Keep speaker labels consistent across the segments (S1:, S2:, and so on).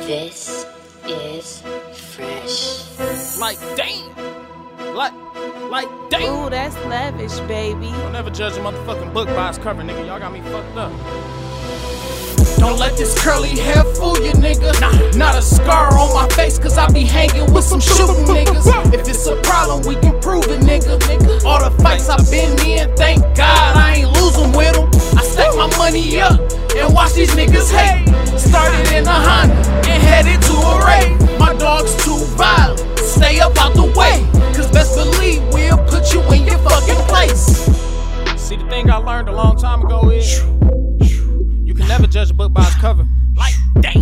S1: This is fresh.
S2: Like damn. Like damn.
S3: Ooh, that's lavish, baby.
S2: Don't never judge a motherfucking book by its cover, nigga. Y'all got me fucked up. Don't let this curly hair fool you, nigga. Not a scar on my face, cause I be hanging with some shooting niggas. If it's a problem, we can prove it, nigga. All the fights I've been in, thank God I ain't losing with them. I stack my money up and watch these niggas hate. Started in a Honda and headed to a rave. My dog's too violent, stay up out the way, cause best believe we'll put you in your fucking place. See, the thing I learned a long time ago is you can never judge a book by its cover. Like, damn.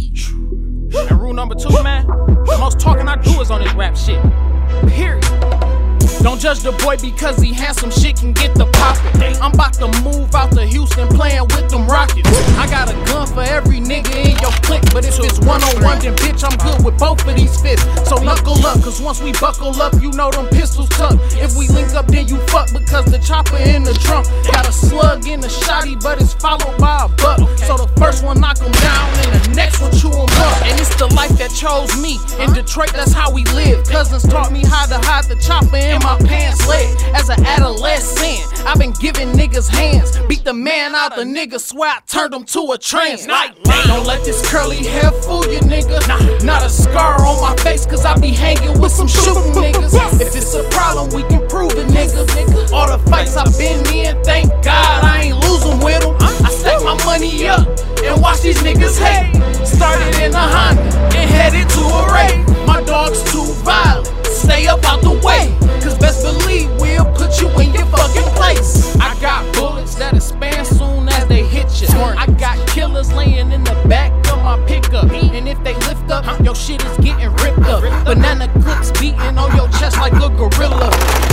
S2: And rule number 2, man, the most talking I do is on this rap shit. Period. Don't judge the boy because he handsome, shit can get the poppin'. I'm about to move out to Houston playing with them Rockets. I got a gun for every nigga in your clique, but if it's one-on-one, then bitch, I'm good with both of these fists. So knuckle up, cause once we buckle up, you know them pistols tuck. If we link up, then you fuck, because the chopper in the trunk got a slug in the shotty, but it's followed by a buck. So the first one knock him down, and the next one chew him up. And it's the life that chose me. In Detroit, that's how we live. Cousins taught me how to hide the chopper in my pants leg. As an adolescent, I've been giving niggas hands. Beat the man out, the nigga swear I turned him to a trance. Like, don't let this curly hair fool you, nigga. Not a scar on my face, cause I be hanging with some shooting niggas. If it's a problem, we can prove it, nigga. All the fights I've been in, thank God I ain't losing with them. I stack my money up and watch these niggas hate. Started in a Honda and headed to a rave. My dog's too violent, stay up out the way, cause best believe we'll put you in your fucking place. I got bullets that'll span soon as they hit you. I got killers laying in the back of my pickup, and if they lift up, your shit is getting ripped up. Banana clips beating on your chest like a gorilla.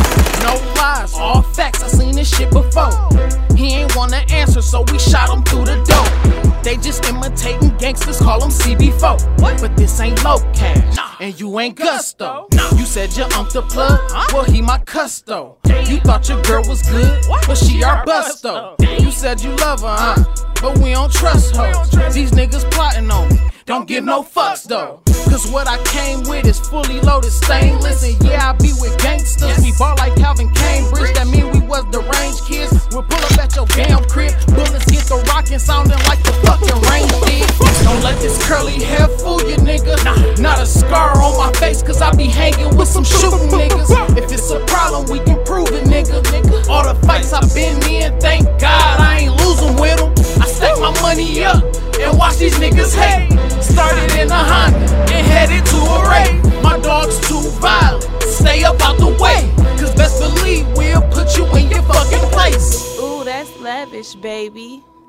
S2: No lies, all facts, I seen this shit before. He ain't wanna answer, so we shot him through the door. They just imitating gangsters, call them CB4. But this ain't low cash, and you ain't Gusto. You said your the plug, well he my custo. You thought your girl was good, but she our busto. You said you love her, but we don't trust hoes. These niggas plotting on me, don't give no fucks though. Cause what I came with is fully loaded stainless. And yeah, I be with gangsters, we ball like Calvin Cambridge. That mean we was the range kids. We'll pull up at your damn crib, bullets get the rockin', sounding like the fucking rain did. Don't let this curly hair fool you, nigga. Not a scar on my face, cause I be hanging with some shooting niggas. If it's a problem, we can prove it, nigga. All the fights I've been in, thank God I ain't losing with them. I stack my money up and watch these niggas hate. Started in a Honda and headed to a rave. My dog's too violent, stay up out the way, cause best believe we'll put you in your fucking place.
S3: Ooh, that's lavish, baby.